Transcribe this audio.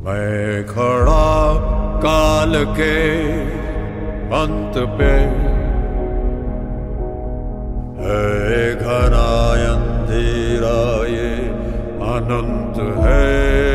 मैं खड़ा काल के अंत पे, है घना अंधेरा ये अनंत है।